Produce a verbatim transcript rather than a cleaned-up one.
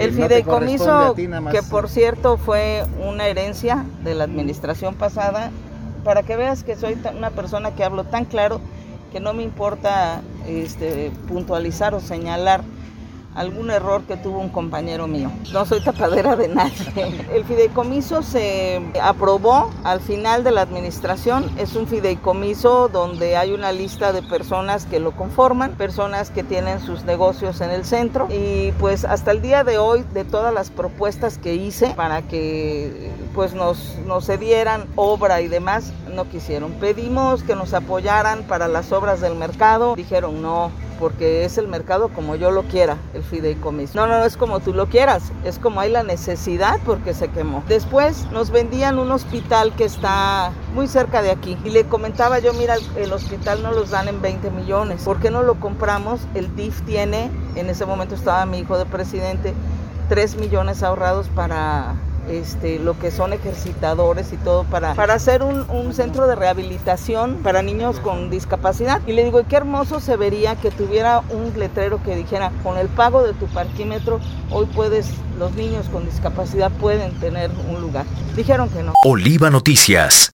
El no fideicomiso, que por cierto fue una herencia de la administración pasada, para que veas que soy una persona que hablo tan claro que no me importa este, puntualizar o señalar algún error que tuvo un compañero mío. No soy tapadera de nadie. El fideicomiso se aprobó al final de la administración. Es un fideicomiso donde hay una lista de personas que lo conforman, personas que tienen sus negocios en el centro, y pues hasta el día de hoy, de todas las propuestas que hice para que pues nos, nos cedieran obra y demás, no quisieron. Pedimos que nos apoyaran para las obras del mercado, dijeron no, porque es el mercado como yo lo quiera, el fideicomiso. No, no, es como tú lo quieras, es como hay la necesidad porque se quemó. Después nos vendían un hospital que está muy cerca de aquí y le comentaba yo, mira, el hospital no los dan en veinte millones, ¿por qué no lo compramos? El D I F tiene, en ese momento estaba mi hijo de presidente, tres millones ahorrados para este, lo que son ejercitadores y todo para, para hacer un, un centro de rehabilitación para niños con discapacidad. Y le digo, y qué hermoso se vería que tuviera un letrero que dijera, con el pago de tu parquímetro, hoy puedes, los niños con discapacidad pueden tener un lugar. Dijeron que no. Oliva Noticias.